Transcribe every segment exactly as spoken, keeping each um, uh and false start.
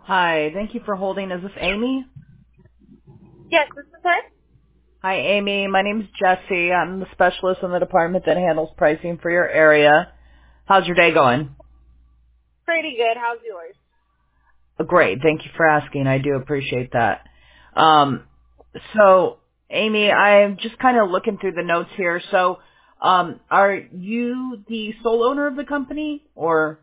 Hi, thank you for holding. Is this Amy? Yes, this is her. Hi, Amy. My name's Jesse. I'm the specialist in the department that handles pricing for your area. How's your day going? Pretty good. How's yours? Uh, Great. Thank you for asking. I do appreciate that. Um, so, Amy, I'm just kind of looking through the notes here. So, um, are you the sole owner of the company, or?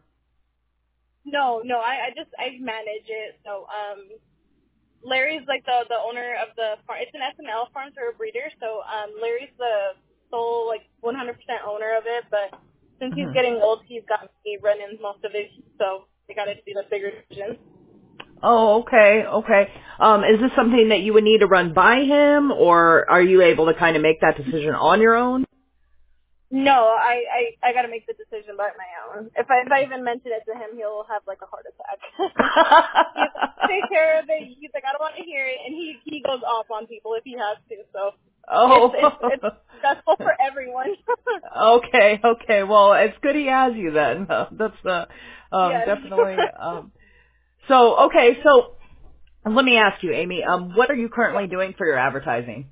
No, no. I, I just I manage it. So um, Larry's like the the owner of the farm. It's an S and L farm for a breeder. So um, Larry's the sole like one hundred percent owner of it. But since he's Mhm. getting old, he's got me running most of it. So they got to do the bigger decisions. Oh, okay, okay. Um, is this something that you would need to run by him, or are you able to kind of make that decision on your own? No, I I, I got to make the decision by my own. If I if I even mention it to him, he'll have like a heart attack. He's like, take care of it. He's like, I don't want to hear it, and he he goes off on people if he has to. So it's Oh. it's it's stressful for everyone. Okay, okay. Well, it's good he has you then. Uh, That's uh, um, Yes. definitely. Um, so, okay, so let me ask you, Amy. Um, what are you currently Yeah. doing for your advertising?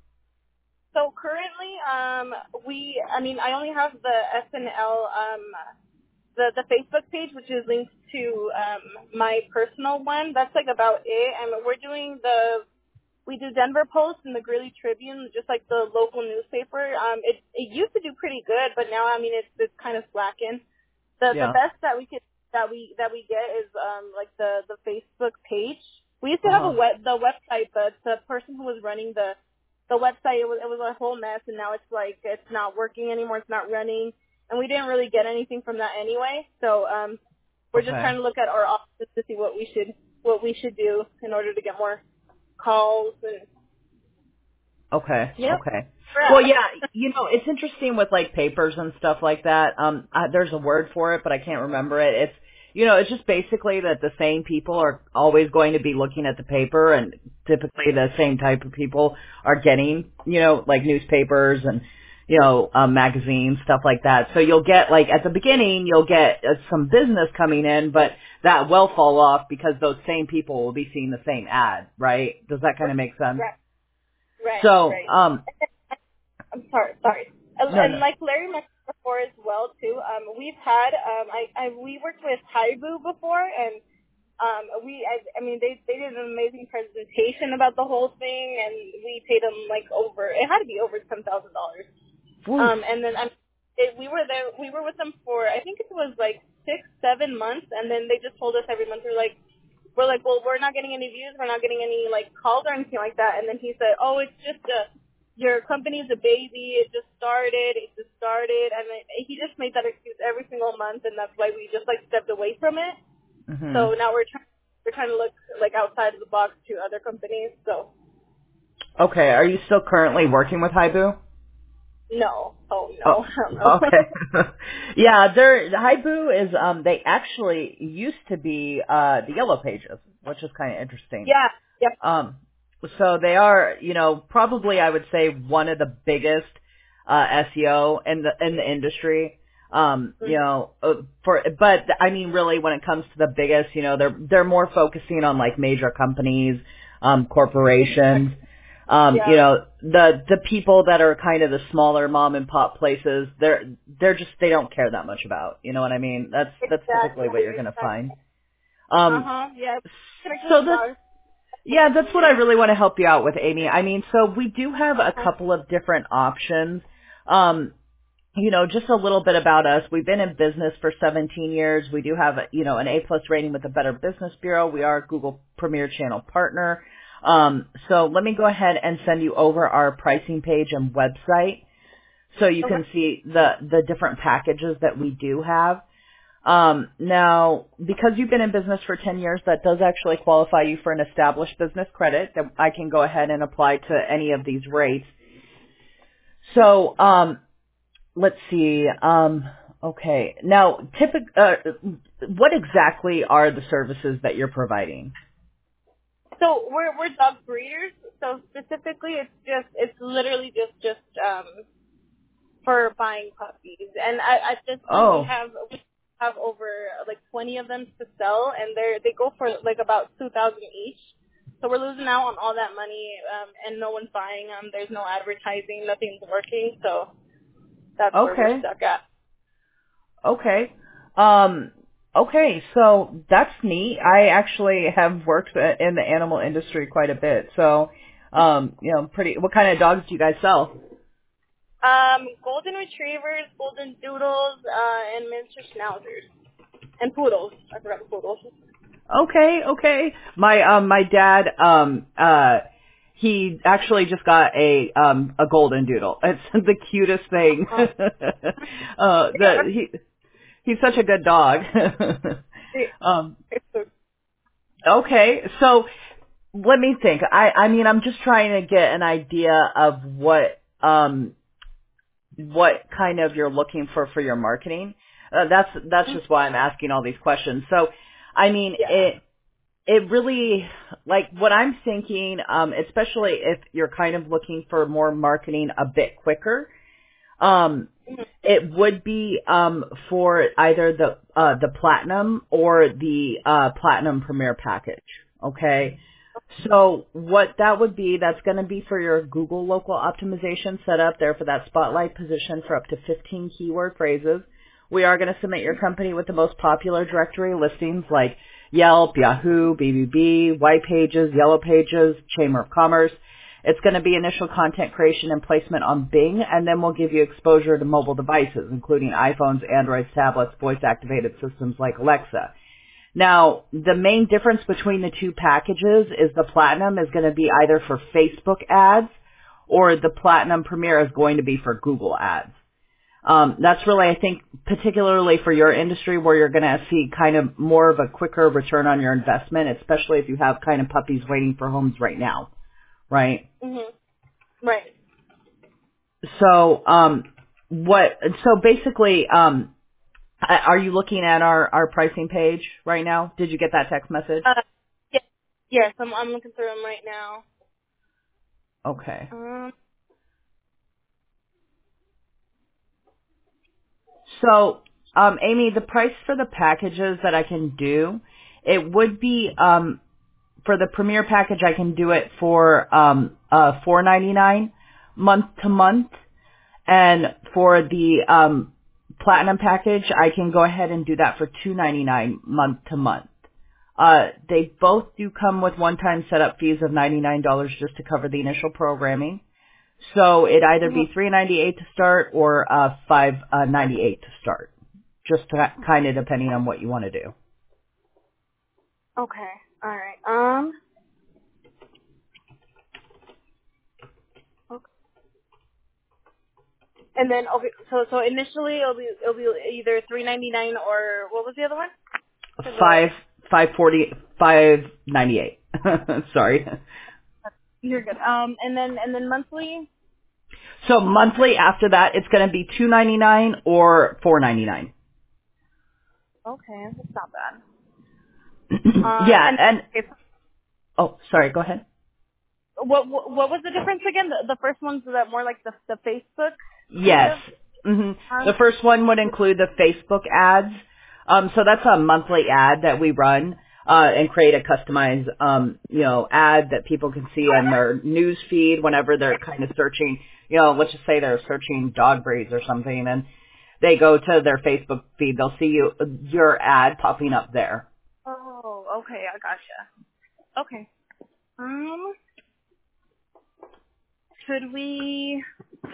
So currently, um, we I mean I only have the S N L um the the Facebook page, which is linked to um my personal one. That's like about it, and we're doing the we do Denver Post and the Greeley Tribune, just like the local newspaper. Um, it it used to do pretty good, but now I mean it's it's kind of slacking. The the Yeah. best that we could that we that we get is um like the the Facebook page. We used to Uh have a huh. web the website, but the person who was running the the website it was it was a whole mess, and now it's like it's not working anymore. It's not running, and we didn't really get anything from that anyway. So um, we're just Okay. trying to look at our options to see what we should what we should do in order to get more calls and Okay. yep. Okay. Well, Crap. yeah, you know, it's interesting with like papers and stuff like that. Um, uh, there's a word for it, but I can't remember it. It's, you know, it's just basically that the same people are always going to be looking at the paper, and typically the same type of people are getting, you know, like newspapers and, you know, um, magazines, stuff like that. So you'll get like at the beginning, you'll get uh, some business coming in, but that will fall off because those same people will be seeing the same ad, right? Does that kind of make sense? right, right, So, right. um, I'm sorry, sorry. And, no, and no. like Larry mentioned before as well too. Um, we've had um, I, I we worked with Haibu before, and um, we I, I mean they they did an amazing presentation about the whole thing, and we paid them like over it had to be over ten thousand dollars. Oof. Um, and then um, it, we were there we were with them for I think it was like six seven months, and then they just told us every month they're like. We're like, well, we're not getting any views. We're not getting any, like, calls or anything like that. And then he said, oh, it's just a, your company's a baby. It just started. It just started. And then he just made that excuse every single month, and that's why we just, like, stepped away from it. Hmm. So now we're trying, we're trying to look, like, outside of the box to other companies. So, Okay. Are you still currently working with Haibu? no. Oh, Oh, no. I don't know. okay. Yeah, they're Haibu is um they actually used to be uh the Yellow Pages, which is kind of interesting. yeah. Yep. Um, so they are, you know, probably I would say one of the biggest uh S E O in the in the industry. Um, you Mm-hmm. know, uh, for but I mean, really, when it comes to the biggest, you know, they're they're more focusing on like major companies, um, corporations. Um, you Yeah. know, the the people that are kind of the smaller mom and pop places, they're they're just they don't care that much about. You know what I mean? That's that's typically Exactly. what you're gonna Exactly. find. Um, Uh-huh. Yeah. Connected so with the this dogs. yeah, that's what I really want to help you out with, Amy. I mean, so we do have a Uh-huh. couple of different options. Um, you know, just a little bit about us. We've been in business for seventeen years. We do have, a, you know, an A plus rating with the Better Business Bureau. We are a Google Premier Channel partner. Um, so let me go ahead and send you over our pricing page and website so you Okay. can see the, the different packages that we do have. Um, now, because you've been in business for ten years, that does actually qualify you for an established business credit that I can go ahead and apply to any of these rates. So, um, let's see. Um, okay. Now, typic, uh, what exactly are the services that you're providing? So we're we're dog breeders. So specifically, it's just it's literally just just um for buying puppies. And I, at this point, we Oh, have have over like twenty of them to sell, and they they go for like about two thousand each. So we're losing out on all that money, um, and no one's buying them. There's no advertising, nothing's working, so that's where we're Okay. stuck at. Okay. Um, okay, so that's neat. I actually have worked in the animal industry quite a bit. So, um, you know, pretty, what kind of dogs do you guys sell? Um, golden retrievers, golden doodles, uh, and miniature schnauzers. And poodles. I forgot the poodles. Okay, okay. My, um, my dad, um, uh, he actually just got a, um, a golden doodle. It's the cutest thing. Uh, uh, yeah. the, he, he's such a good dog. um, okay, so let me think. I, I mean, I'm just trying to get an idea of what, um, what kind of you're looking for for your marketing. Uh, that's that's just why I'm asking all these questions. So, I mean, Yeah. it it really, like, what I'm thinking, um, especially if you're kind of looking for more marketing a bit quicker, um, it would be um, for either the uh, the platinum or the uh, platinum premier package. Okay. So what that would be, that's going to be for your Google local optimization set up there for that spotlight position for up to fifteen keyword phrases. We are going to submit your company with the most popular directory listings like Yelp, Yahoo, B B B, White Pages, Yellow Pages, Chamber of Commerce. It's going to be initial content creation and placement on Bing, and then we'll give you exposure to mobile devices, including iPhones, Androids, tablets, voice-activated systems like Alexa. Now, the main difference between the two packages is the Platinum is going to be either for Facebook ads or the Platinum Premier is going to be for Google ads. Um, that's really, I think, particularly for your industry where you're going to see kind of more of a quicker return on your investment, especially if you have kind of puppies waiting for homes right now, right? Mm-hmm. Right. So, um, what, so basically, um, are you looking at our, our pricing page right now? Did you get that text message? Uh, yes, yes, I'm I'm looking through them right now. Okay. Um, So, um, Amy, the price for the packages that I can do, it would be, um, for the Premier package, I can do it for, um, uh, four ninety-nine month to month. And for the, um, Platinum package, I can go ahead and do that for two ninety-nine month to month. Uh, they both do come with one-time setup fees of ninety-nine dollars just to cover the initial programming. So it'd either be three ninety-eight to start or uh, five ninety-eight to start, just to, kind of depending on what you want to do. okay. All right. Um. Okay. And then okay, so so initially it'll be it'll be either three ninety nine or what was the other one? For Five the- five forty five ninety-eight. Sorry. You're good. Um. And then and then monthly. So monthly after that, it's going to be two ninety-nine or four ninety-nine. Okay, that's not bad. Yeah, Um. And and okay, oh, sorry. Go ahead. what, what what was the difference again? The, the first one's that more like the the Facebook kind Yes. of. hmm Um, The first one would include the Facebook ads. Um, so that's a monthly ad that we run uh, and create a customized, um, you know, ad that people can see on their news feed whenever they're kind of searching. You know, let's just say they're searching dog breeds or something, and they go to their Facebook feed. They'll see you your ad popping up there. oh, okay, I gotcha. Okay. Um, should we?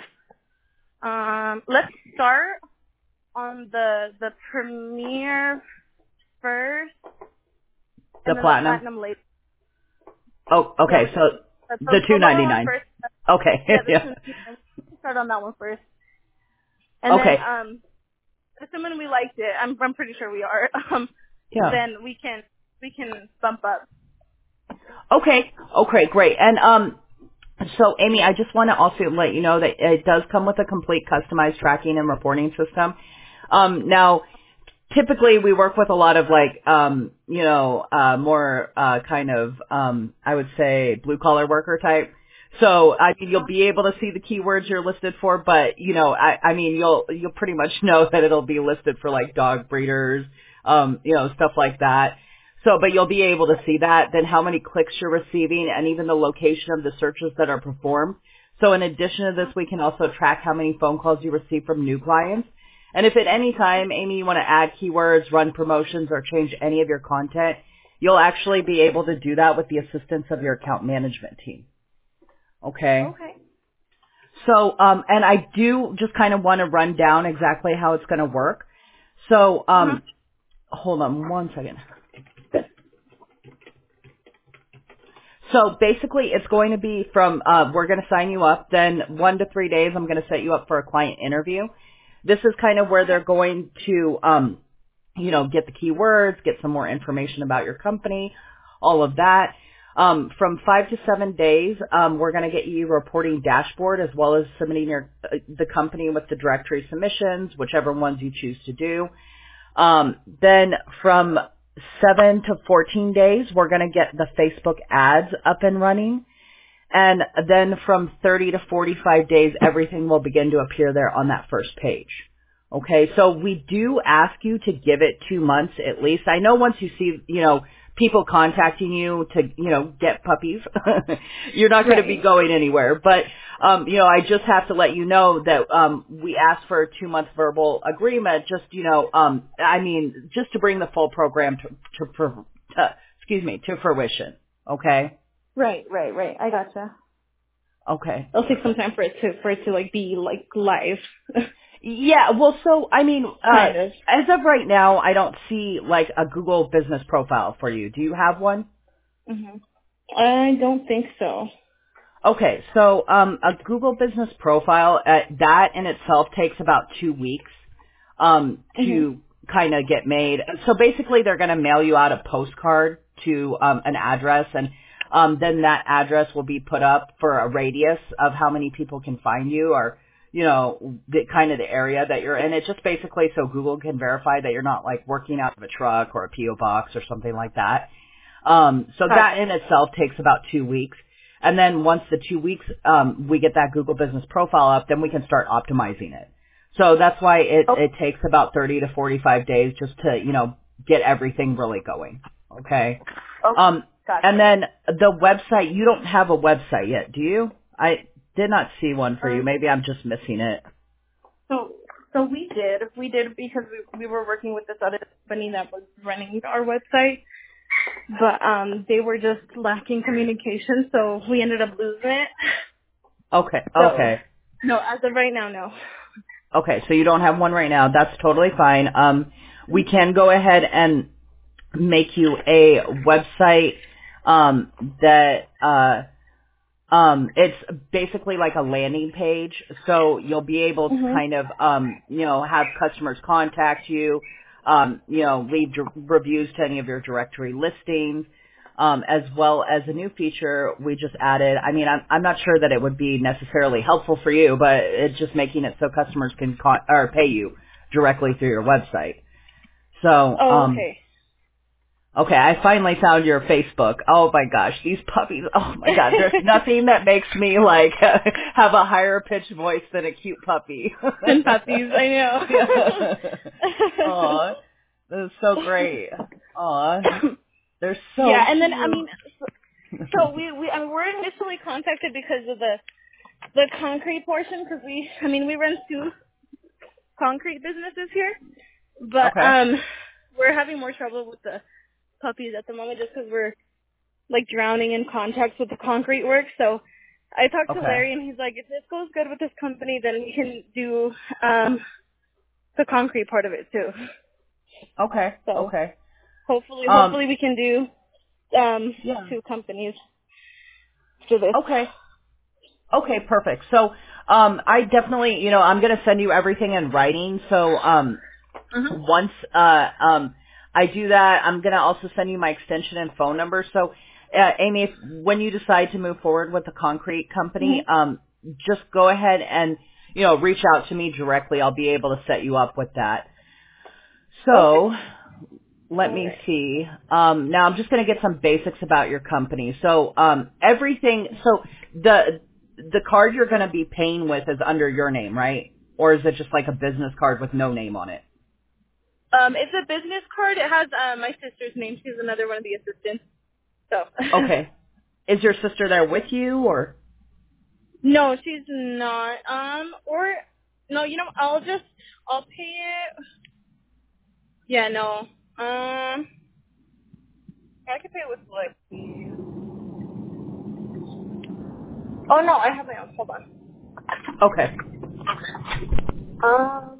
Um, let's start on the the premiere first, The and then the platinum. platinum later. Oh, Yeah, okay. with So the, the the, the two lower ninety one nine. first. Okay. Yeah, the Yeah. two. Let's start on that one first, and then Okay. um, assuming we liked it, I'm I'm pretty sure we are. Um, Yeah. then we can we can bump up. Okay. Okay. Great. And um. So, Amy, I just want to also let you know that it does come with a complete customized tracking and reporting system. Um, now, typically we work with a lot of like, um, you know, uh, more uh, kind of, um, I would say, blue collar worker type. So I mean, you'll be able to see the keywords you're listed for, but you know, I, I mean, you'll you'll pretty much know that it'll be listed for like dog breeders, um, you know, stuff like that. So, but you'll be able to see that, then how many clicks you're receiving, and even the location of the searches that are performed. So, in addition to this, we can also track how many phone calls you receive from new clients. And if at any time, Amy, you want to add keywords, run promotions, or change any of your content, you'll actually be able to do that with the assistance of your account management team. Okay. Okay. So, um, and I do just kind of want to run down exactly how it's going to work. So, um, uh-huh. hold on one second. So basically it's going to be from, uh, we're going to sign you up, then one to three days I'm going to set you up for a client interview. This is kind of where they're going to, um, you know, get the keywords, get some more information about your company, all of that. Um, from five to seven days, um, we're going to get you a reporting dashboard as well as submitting your, uh, the company with the directory submissions, whichever ones you choose to do. Um, then from seven to fourteen days, we're going to get the Facebook ads up and running. And then from thirty to forty-five days, everything will begin to appear there on that first page. Okay, so we do ask you to give it two months at least. I know once you see, you know, people contacting you to, you know, get puppies, you're not going right. to be going anywhere. But, um, you know, I just have to let you know that um, we asked for a two-month verbal agreement just, you know, um, I mean, just to bring the full program to, to, to excuse me, to fruition. Okay? Right, right, right. I gotcha. Okay. It'll take some time for it to, for it to like be like live. Yeah, well, so, I mean, uh, kind of. as of right now, I don't see, like, a Google business profile for you. Do you have one? Mm-hmm. I don't think so. Okay, so um, a Google business profile, uh, that in itself takes about two weeks um, to mm-hmm. kind of get made. So basically, they're going to mail you out a postcard to um, an address, and um, then that address will be put up for a radius of how many people can find you, or you know, the kind of the area that you're in. It's just basically so Google can verify that you're not like working out of a truck or a P O box or something like that. Um, so that in itself takes about two weeks. And then once the two weeks, um, we get that Google business profile up, then we can start optimizing it. So that's why it, oh. it takes about thirty to forty-five days just to, you know, get everything really going. Okay. Okay. Um, Gotcha. And then the website, you don't have a website yet, do you? I did not see one for you. Maybe I'm just missing it. So, so we did. We did because we we were working with this other company that was running our website, but um, they were just lacking communication, so we ended up losing it. Okay. So, okay. No, as of right now, no. Okay, so you don't have one right now. That's totally fine. Um, we can go ahead and make you a website um, that. Uh, Um, it's basically like a landing page, so you'll be able to mm-hmm. kind of, um, you know, have customers contact you, um, you know, leave d- reviews to any of your directory listings, um, as well as a new feature we just added. I mean, I'm, I'm not sure that it would be necessarily helpful for you, but it's just making it so customers can con- or pay you directly through your website. So, oh, um, okay. Okay, I finally found your Facebook. Oh my gosh, these puppies. Oh my god, there's nothing that makes me like have a higher pitched voice than a cute puppy. Than puppies, I know. Aw, this is so great. Aw, they're so Yeah, and then, cute. I mean, so, so we, we, I mean, we're initially contacted because of the, the concrete portion, because we, I mean, we run two concrete businesses here, but, okay. um, we're having more trouble with the puppies at the moment just because we're like drowning in contacts with the concrete work. So I talked okay. to Larry and he's like, if this goes good with this company, then we can do um the concrete part of it too. Okay. So okay. hopefully, Um, hopefully we can do um yeah. two companies to this. Okay. Okay, perfect. So um, I definitely, you know, I'm going to send you everything in writing. So um, mm-hmm. once uh, um, I do that, I'm going to also send you my extension and phone number. So, uh, Amy, if, when you decide to move forward with the concrete company, mm-hmm. um, just go ahead and, you know, reach out to me directly. I'll be able to set you up with that. So okay. let All me right. see. Um, now I'm just going to get some basics about your company. So um, everything, so the the card you're going to be paying with is under your name, right? Or is it just like a business card with no name on it? Um, it's a business card. It has uh, my sister's name. She's another one of the assistants. So. Okay. Is your sister there with you, or? No, she's not. Um, or no, you know, I'll just I'll pay it. Yeah, no. Um, I can pay it with like. Oh no, I have my own. Hold on. Okay. Um,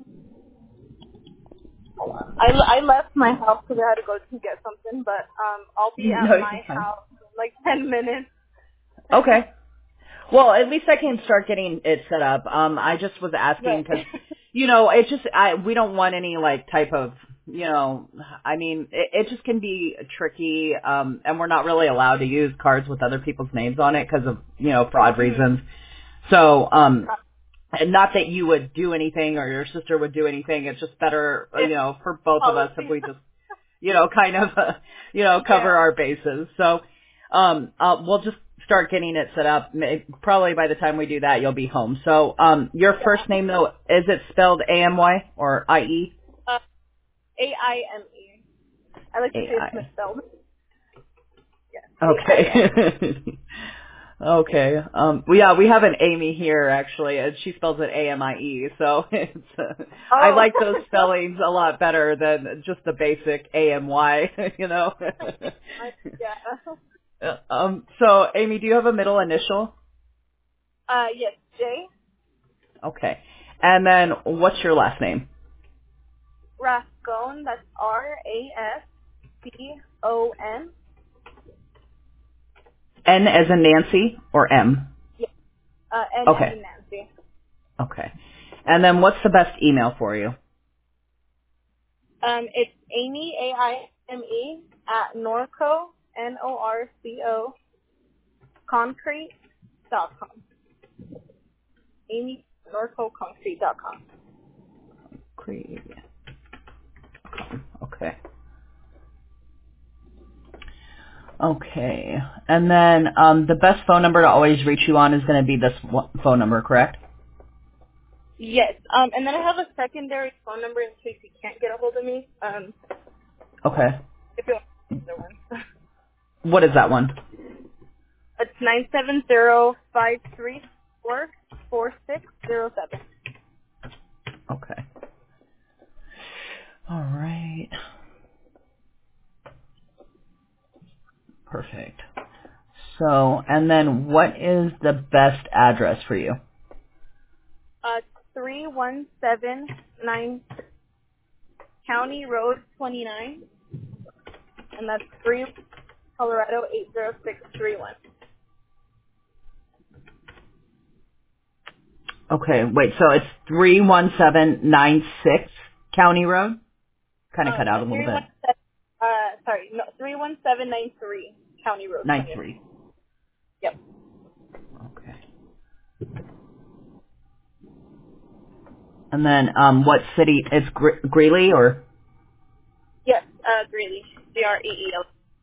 hold on. I, I left my house because I had to go to get something, but um, I'll be No, at my you're fine. house in like ten minutes. Okay. Well, at least I can start getting it set up. Um, I just was asking Right. because, you know, it just, I, we don't want any like type of, you know, I mean, it, it just can be tricky. Um, and we're not really allowed to use cards with other people's names on it because of, you know, fraud reasons. So, um, and not that you would do anything or your sister would do anything. It's just better, you know, for both of us if we just, you know, kind of, uh, you know, cover Yeah. our bases. So, um, uh, we'll just start getting it set up. May- Probably by the time we do that, you'll be home. So, um, your first name though, is it spelled A M Y or I E? Uh, A I M E. I like to say A it's I. misspelled. Yes. A I M E. Okay. Okay. Um, well, yeah, we have an Amy here actually, and she spells it A M I E. So it's, uh, I Oh. like those spellings a lot better than just the basic A M Y. You know. I, yeah. Uh, um. So, Amy, do you have a middle initial? Uh, yes, J. Okay. And then, what's your last name? Rascon. That's R A S C O N. N as in Nancy or M? Yes. Uh, N as Okay. in Nancy. Okay. And then, what's the best email for you? Um, it's Amy A I M E at Norco N O R C O concrete dot com. Amy Norco concrete dot com. Creed. Okay. Okay. And then um, the best phone number to always reach you on is going to be this one phone number, correct? Yes. Um, and then I have a secondary phone number in case you can't get a hold of me. Um, Okay. if you want the other one. What is that one? It's nine seven zero five three four four six zero seven. Okay. All right. Perfect. So, and then what is the best address for you? Uh, three one seven nine County Road twenty nine, and that's three Colorado eight zero six three one. Okay, wait, so it's three one seven nine six County Road? Kind of Um, cut out a little three one bit. seven. Uh, sorry, no, three one seven nine three County Road Nine twenty nine. three. Yep. Okay. And then, um, what city? It's Gre- Greeley or? Yes. Uh, Greeley. G R E E L.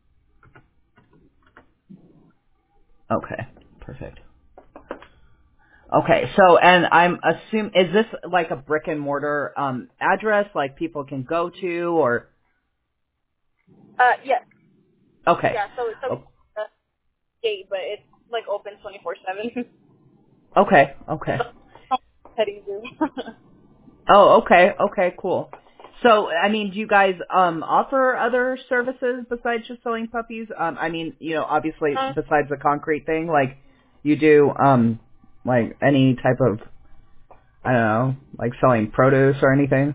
Okay, perfect. Okay, so, and I'm assume, is this like a brick and mortar, um, address, like people can go to, or? Uh, yes. Okay. Yeah. So so O- uh, gate, but it's like open twenty four seven. Okay, okay. Petting zoo. Oh, okay, okay, cool. So, I mean, do you guys um offer other services besides just selling puppies? Um, I mean, you know, obviously um, besides the concrete thing, like you do um like any type of I don't know, like selling produce or anything?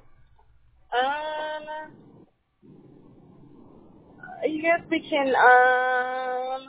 um, I guess we can. Um,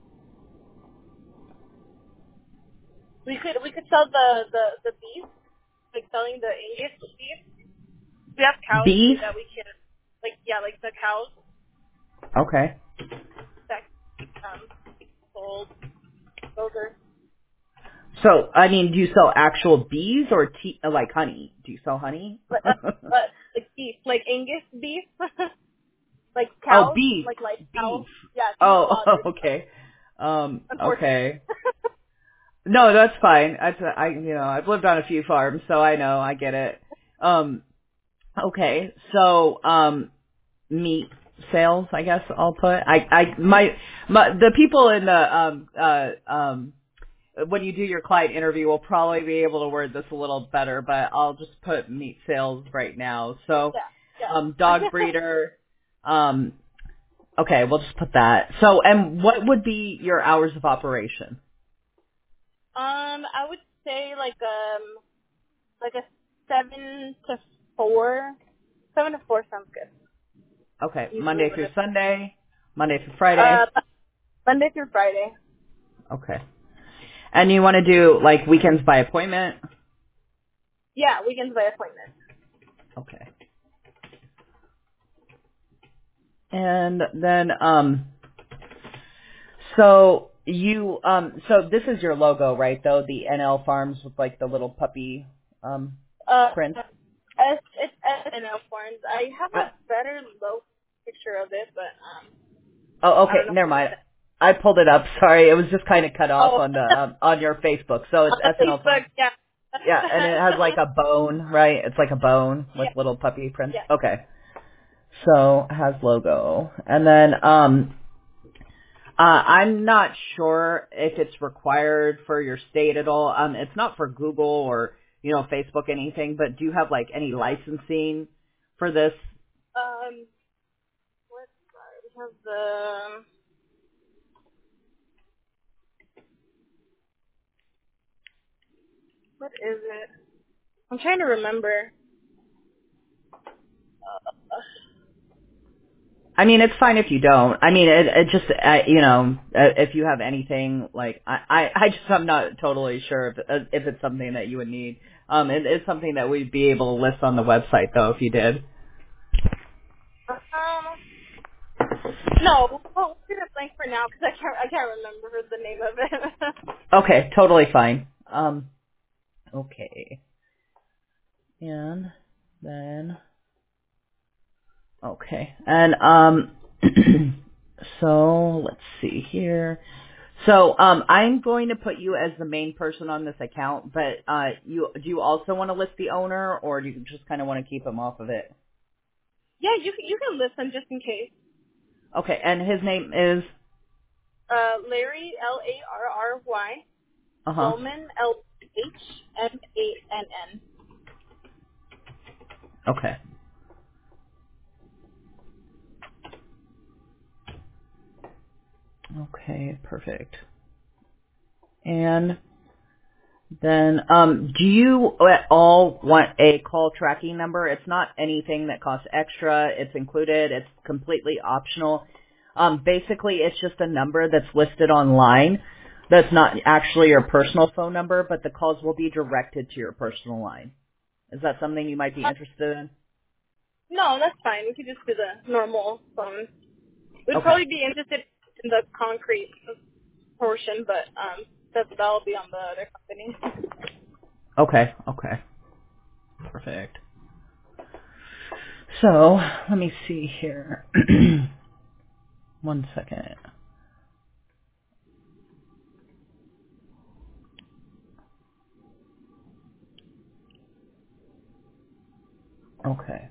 we could we could sell the the the beef, like selling the Angus beef. We have cows too Beef? that we can, like yeah, like the cows Okay. that um sold. Those are So, I mean, do you sell actual bees or tea, uh, like honey? Do you sell honey? but uh, but like beef, like Angus beef, like Oh, cows, beef. like like cows. Beef. Yeah, beef Oh, slaughtered. okay. Um, Unfortunately. okay. No, that's fine. I, I, you know, I've lived on a few farms, so I know, I get it. Um, okay, so, um, meat sales, I guess I'll put. I, I, my, my, the people in the, um, uh, um, when you do your client interview, will probably be able to word this a little better, but I'll just put meat sales right now. So, Yeah, yeah. um, dog breeder, um, okay, we'll just put that. So, and what would be your hours of operation? um, I would say like um like a seven to four. Seven to four sounds good. Okay, Usually Monday what through it Sunday, Monday through uh Friday. Monday through Friday. Okay. And you want to do like weekends by appointment? Yeah, weekends by appointment. Okay. And then, um, so you, um, so this is your logo, right? Though the N L Farms with like the little puppy, um, Uh, print. S, it's S N L forms. I have Uh, a better low picture of it, but um, oh, I okay. don't know. Never mind. I pulled it up. Sorry, it was just kind of cut off Oh, on the um, on your Facebook. So it's on the S N L Facebook, Farms. yeah. Yeah, and it has like a bone, right? It's like a bone with yeah, little puppy prints. yeah. Okay. So it has logo. And then um uh I'm not sure if it's required for your state at all. Um it's not for Google or, you know, Facebook anything, but do you have like any licensing for this? Um, what? We have the. What is it? I'm trying to remember. Uh, I mean, it's fine if you don't. I mean, it, it just, uh, you know, uh, if you have anything, like, I, I, I just, I'm not totally sure if, uh, if it's something that you would need. Um, it is something that we'd be able to list on the website, though, if you did. um, no, we'll leave it blank for now because I can't. I can't remember the name of it. Okay, totally fine. Um, okay. And then, okay. And, um, so, let's see here. So, um, I'm going to put you as the main person on this account, but, uh, you, do you also want to list the owner, or do you just kind of want to keep him off of it? Yeah, you can, you can listen just in case. Okay, and his name is, Uh, Larry, L A R R Y, uh-huh, Bowman, L H M A N N. okay. Okay, perfect. And then, um, do you at all want a call tracking number? It's not anything that costs extra. It's included. It's completely optional. Um, basically, it's just a number that's listed online. That's not actually your personal phone number, but the calls will be directed to your personal line. Is that something you might be Uh, interested in? no, that's fine. We could just do the normal phone. We'd Okay. probably be interested in the concrete portion, but um, that that'll be on the other company. Okay. Okay. Perfect. So, let me see here. One second. Okay.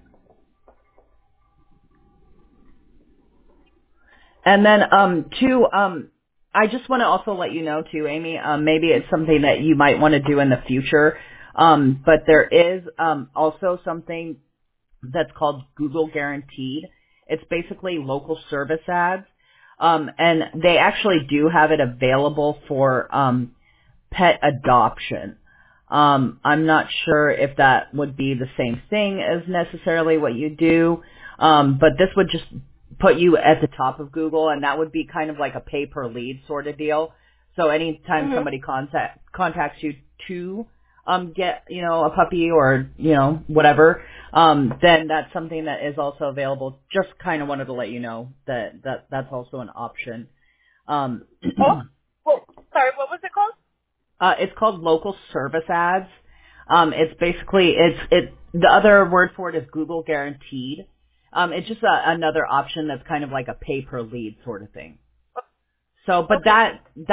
And then, um, two, um, I just want to also let you know too, Amy, um, maybe it's something that you might want to do in the future. Um, but there is, um, also something that's called Google Guaranteed. It's basically local service ads. Um, and they actually do have it available for, um, pet adoption. Um, I'm not sure if that would be the same thing as necessarily what you do, um, but this would just put you at the top of Google, and that would be kind of like a pay per lead sort of deal. So anytime Mhm. somebody contact contacts you to um, get you know a puppy or you know whatever, um, then that's something that is also available. Just kind of wanted to let you know that that that's also an option. Um, Oh, well, sorry. What was it called? Uh, it's called local service ads. Um, it's basically it's it. The other word for it is Google Guaranteed. Um, it's just a, another option that's kind of like a pay per lead sort of thing. So, but Okay. that that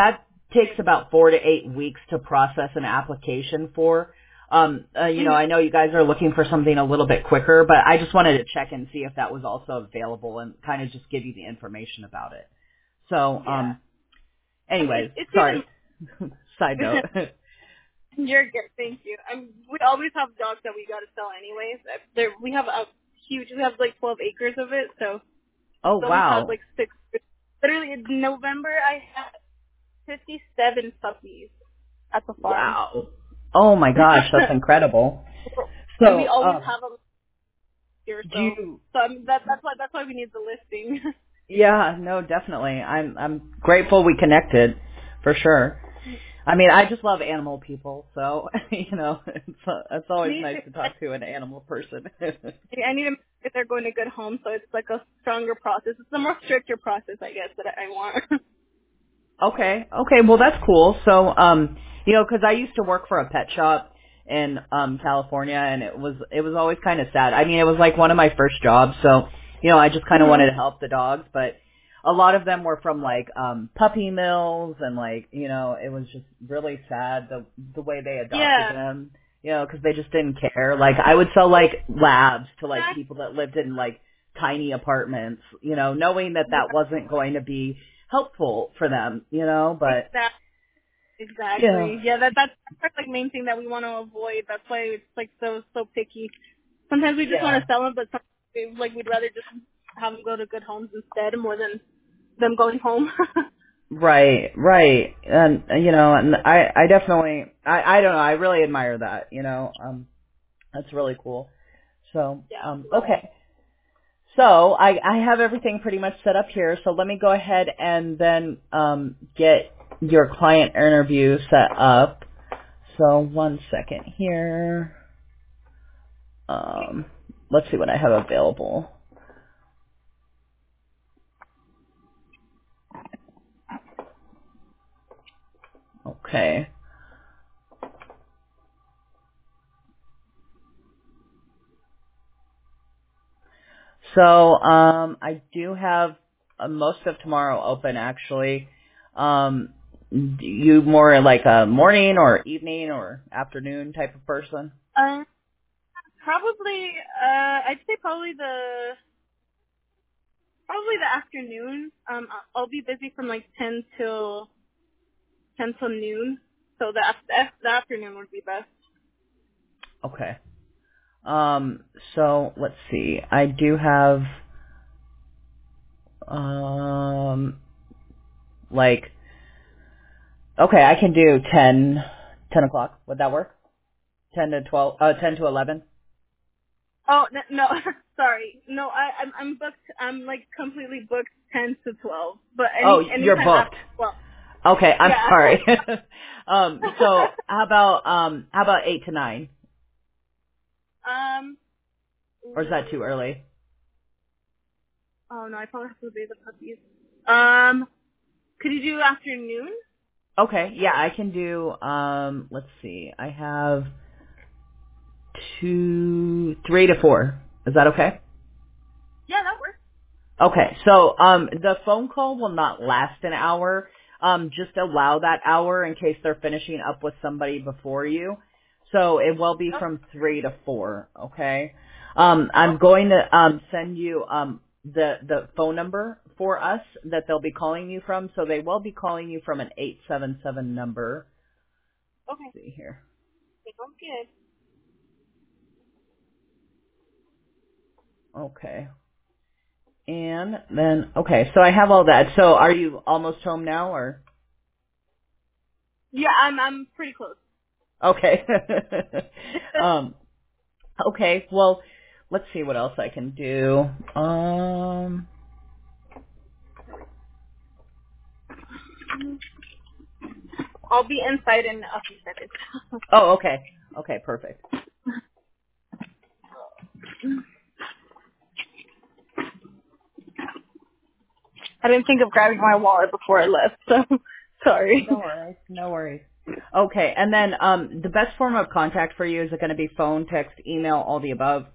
takes about four to eight weeks to process an application for. Um, uh, you know, I know you guys are looking for something a little bit quicker, but I just wanted to check and see if that was also available and kind of just give you the information about it. So, Yeah. um, anyways, It's, it's sorry. even Side note. You're good, thank you. Um, we always have dogs that we gotta sell anyways. Uh, There, we have a huge, we have like twelve acres of it, so Oh, we always have wow. like six. Literally in November, I had fifty-seven puppies at the farm. Wow. Oh my gosh, that's incredible. And we So, always um, have them here, do so you, so I mean, that that's why that's why we need the listing. yeah, no, definitely. I'm, I'm grateful we connected, for sure. I mean, I just love animal people, so, you know, it's, uh, it's always Me nice too. to talk to an animal person. I need to make sure they're going to good homes, so it's like a stronger process. It's a more stricter process, I guess, that I want. Okay. Okay. Well, that's cool. So, um, you know, because I used to work for a pet shop in um California, and it was it was always kind of sad. I mean, it was like one of my first jobs, so you know, I just kind of Mhm. wanted to help the dogs, but a lot of them were from like um puppy mills, and like you know, it was just really sad the the way they adopted Yeah. them. You know, because they just didn't care. Like, I would sell like labs to like people that lived in like tiny apartments. You know, knowing that that wasn't going to be helpful for them, you know, but Exactly. yeah. Exactly. Yeah, that that's that's like main thing that we want to avoid. That's why it's like so so picky. Sometimes we just want Yeah. to sell them, but sometimes like we'd rather just have them go to good homes instead, more than them going home. Right, right. And you know, and I I definitely I I don't know, I really admire that, you know. Um that's really cool. So, Yeah. um okay. So, I I have everything pretty much set up here. So, let me go ahead and then um get your client interview set up. So, one second here. Um let's see what I have available. Okay. So um, I do have uh, most of tomorrow open actually. Um, do you more like a morning or evening or afternoon type of person? Um, probably. Uh, I'd say probably the probably the afternoon. Um, I'll I'll be busy from like ten till ten till noon. So the af- the afternoon would be best. Okay. Um, so let's see. I do have um, like okay, I can do ten ten o'clock. Would that work? Ten to twelve. Uh, ten to eleven. Oh no, no sorry, no, I, I'm I'm booked. I'm like completely booked ten to twelve, but Oh, any you're anytime booked. after twelve. Okay, I'm Yeah. sorry. um, so how about um, how about eight to nine, um. or is that too early? Oh no, I probably have to bathe the puppies. Um, could you do afternoon? Okay, yeah, I can do. Um, let's see, I have two, three to four. Is that okay? Yeah, that works. Okay, so um, the phone call will not last an hour. Um, just allow that hour in case they're finishing up with somebody before you. So it will be Oh, from three to four. Okay. Um, I'm okay. going to um, send you um, the the phone number for us that they'll be calling you from. So they will be calling you from an eight seven seven number. Okay. Let's see here. Sounds good. Okay. And then okay, so I have all that. So are you almost home now, or? Yeah, I'm I'm pretty close. Okay. um, okay. Well, let's see what else I can do. Um. I'll be inside in a few seconds. Oh, okay. Okay. Perfect. I didn't think of grabbing my wallet before I left, so sorry. No worries. No worries. Okay. And then, um, the best form of contact for you is it going to be phone, text, email, all the above?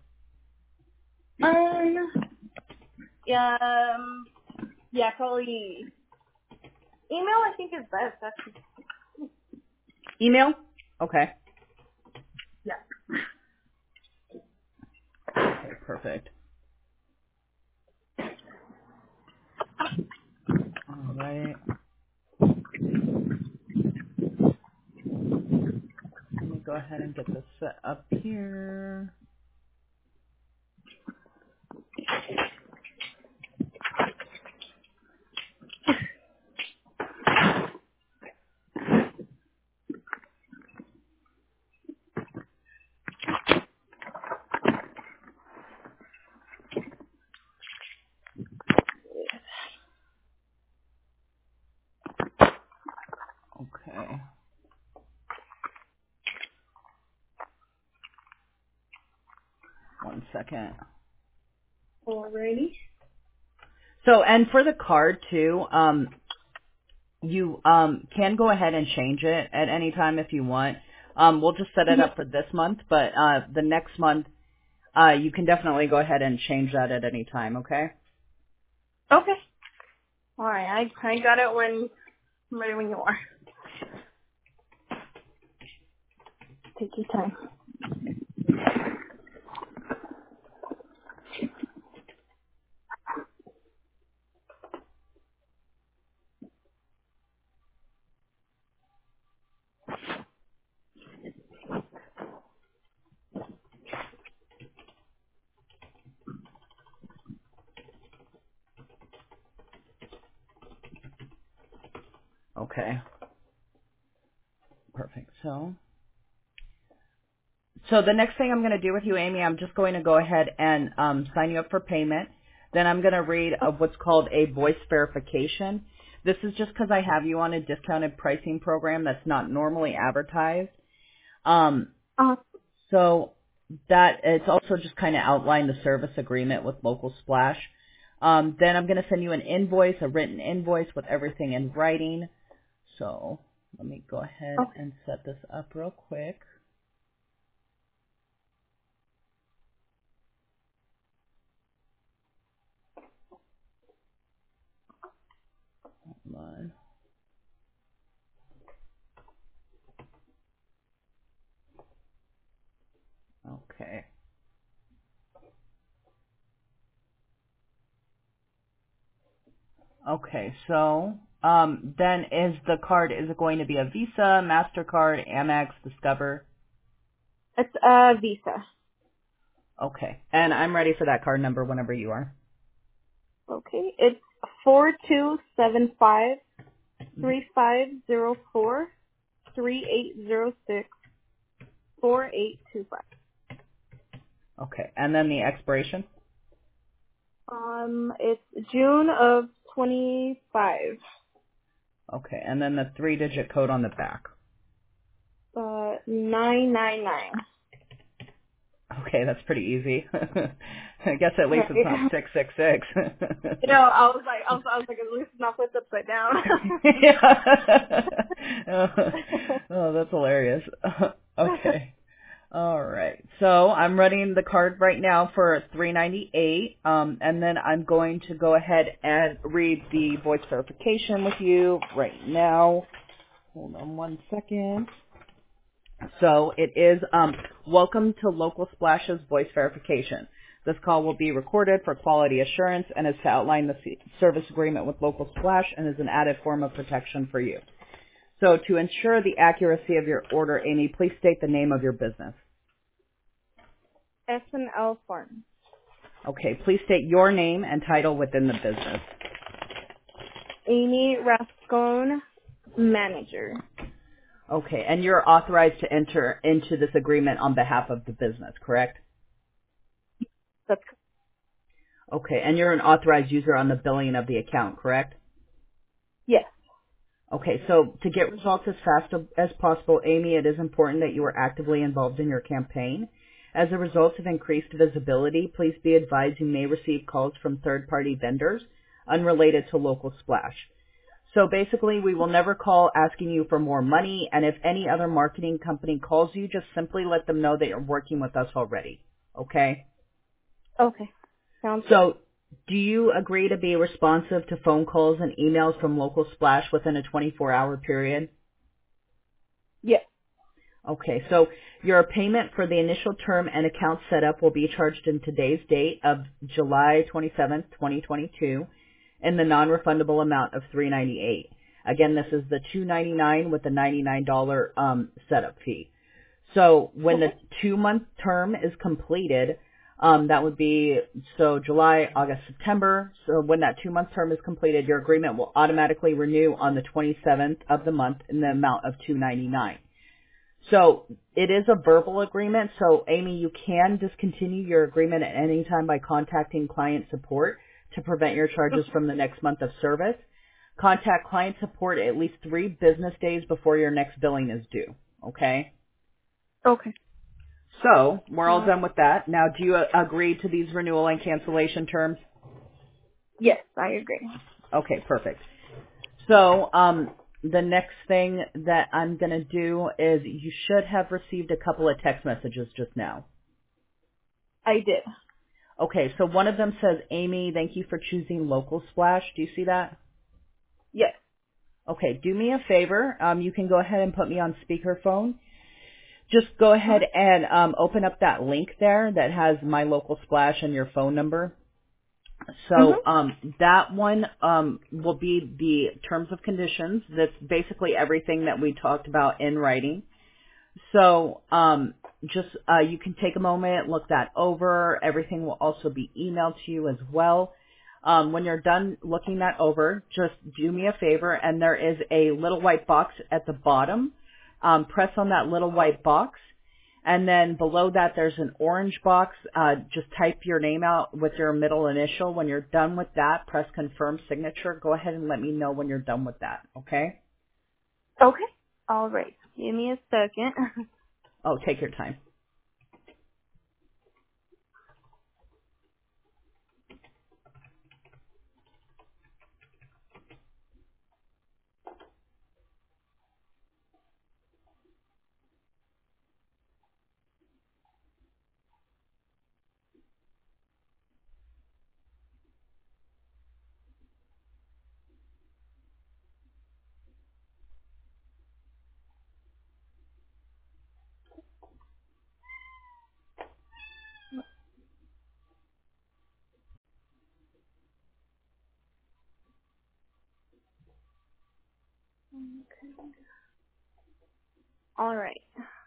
Um. Yeah. Um. Yeah. Probably email I think is best. That's Email? Okay. yeah. Okay, perfect. All right. Let me go ahead and get this set up here. Okay. One second. Alrighty. So, and for the card too, um, you um can go ahead and change it at any time if you want. Um, we'll just set it up for this month, but uh, the next month, uh, you can definitely go ahead and change that at any time. Okay. Okay. All right. I I got it when I'm ready when you are. Take your time. Okay. Perfect. So. So the next thing I'm going to do with you, Amy, I'm just going to go ahead and um, sign you up for payment. Then I'm going to read of what's called a voice verification. This is just because I have you on a discounted pricing program that's not normally advertised. Um, Uh, so that it's also just kind of outlined the service agreement with Local Splash. Um, then I'm going to send you an invoice, a written invoice with everything in writing. So let me go ahead okay. and set this up real quick. Hold on. Okay. Okay, so um, then is the card, is it going to be a Visa, MasterCard, Amex, Discover? It's a Visa. Okay, and I'm ready for that card number whenever you are. Okay. It's four two seven five three five zero four three eight zero six four eight two five. Okay, and then the expiration? Um, it's June of twenty five. Okay, and then the three-digit code on the back. Uh, nine nine nine. Okay, that's pretty easy. I guess at least it's not Right. six six six. You know, I was like, I was, I was like, at least it's not flipped upside down. Yeah. oh, oh, that's hilarious. Okay. All right. So I'm running the card right now for three ninety-eight, um, and then I'm going to go ahead and read the voice verification with you right now. Hold on one second. So it is um, welcome to Local Splash's voice verification. This call will be recorded for quality assurance and is to outline the s- service agreement with Local Splash and is an added form of protection for you. So to ensure the accuracy of your order, Amy, please state the name of your business. S and L Farm. Okay, please state your name and title within the business. Amy Rascone, manager. Okay, and you're authorized to enter into this agreement on behalf of the business, correct? That's Okay, and you're an authorized user on the billing of the account, correct? yes. Okay, so to get results as fast as possible, Amy, it is important that you are actively involved in your campaign. As a result of increased visibility, please be advised you may receive calls from third-party vendors unrelated to Local Splash. So basically, we will never call asking you for more money, and if any other marketing company calls you, just simply let them know that you're working with us already. Okay? Okay. Sounds good. So Do you agree to be responsive to phone calls and emails from Local Splash within a twenty-four hour period? Yes. Okay, so your payment for the initial term and account setup will be charged in today's date of July twenty-seventh, twenty twenty-two, in the non-refundable amount of three hundred ninety-eight dollars. Again, this is the two hundred ninety-nine dollars with the ninety-nine dollars um, setup fee. So when the two-month term is completed, um, that would be, so July, August, September. So when that two-month term is completed, your agreement will automatically renew on the twenty-seventh of the month in the amount of two hundred ninety-nine dollars. So it is a verbal agreement. So Amy, you can discontinue your agreement at any time by contacting client support to prevent your charges from the next month of service. Contact client support at least three business days before your next billing is due. Okay? Okay. So we're all done with that. Now, do you uh, agree to these renewal and cancellation terms? Yes, I agree. Okay, perfect. So um, the next thing that I'm going to do is you should have received a couple of text messages just now. I did. Okay, so one of them says, Amy, thank you for choosing Local Splash. Do you see that? Yes. Okay, do me a favor. Um, you can go ahead and put me on speakerphone. Just go ahead and um, open up that link there that has My Local Splash and your phone number. So Mm-hmm. um, that one um, will be the terms of conditions. That's basically everything that we talked about in writing. So um, just uh, you can take a moment, look that over. Everything will also be emailed to you as well. Um, when you're done looking that over, just do me a favor, and there is a little white box at the bottom. Um, press on that little white box. And then below that, there's an orange box. Uh, just type your name out with your middle initial. When you're done with that, press confirm signature. Go ahead and let me know when you're done with that, okay? Okay. All right. Give me a second. Oh, take your time. All right.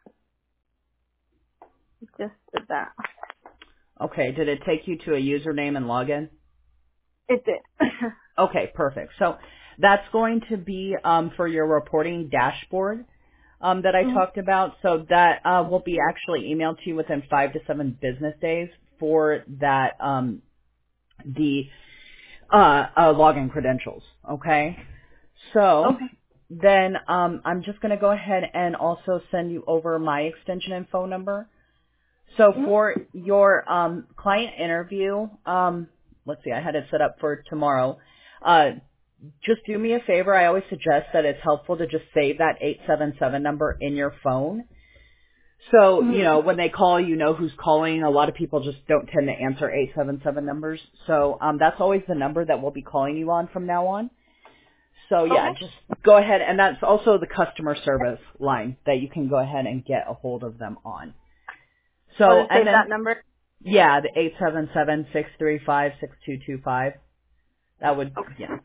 Just did that. Okay, did it take you to a username and login? It did. Okay, perfect. So that's going to be um, for your reporting dashboard um, that I Mm-hmm. talked about. So that uh, will be actually emailed to you within five to seven business days for that um, the uh, uh, login credentials. Okay, so Okay. then um, I'm just going to go ahead and also send you over my extension and phone number. So Mm-hmm. for your um, client interview, um, let's see, I had it set up for tomorrow. Uh, just do me a favor. I always suggest that it's helpful to just save that eight seven seven number in your phone. So, you Mm-hmm. know, when they call, you know who's calling. A lot of people just don't tend to answer eight seven seven numbers. So um, that's always the number that we'll be calling you on from now on. So, yeah, Okay. just go ahead. And that's also the customer service line that you can go ahead and get a hold of them on. I'll So, just and save then, that number. yeah, the eight seven seven, six three five, six two two five. That would, yeah.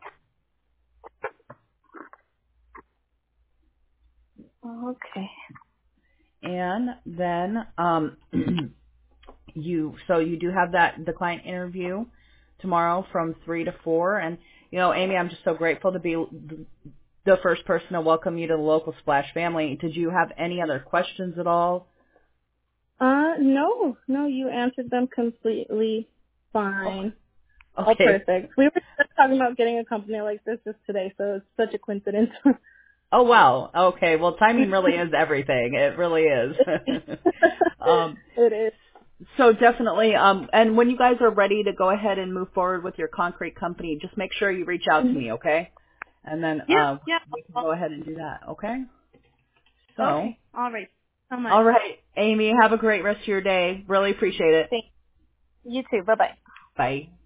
Okay. And then um, you, so you do have that the client interview tomorrow from three to four. And you know, Amy, I'm just so grateful to be the first person to welcome you to the Local Splash family. Did you have any other questions at all? Uh, no, no, you answered them completely Oh, fine. All okay. perfect. We were just talking about getting a company like this just today, so it's such a coincidence. Oh wow. Okay. Well, timing really is everything. It really is. um, It is. So definitely, um, and when you guys are ready to go ahead and move forward with your concrete company, just make sure you reach out to me, okay? And then Yeah, uh, yeah. we can go ahead and do that, okay? So, Okay. All right. So much. all right, Amy, have a great rest of your day. Really appreciate it. Thank you too. Bye bye. Bye.